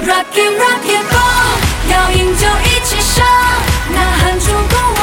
Rock it rock it roll，要赢就一起上，呐喊出鼓。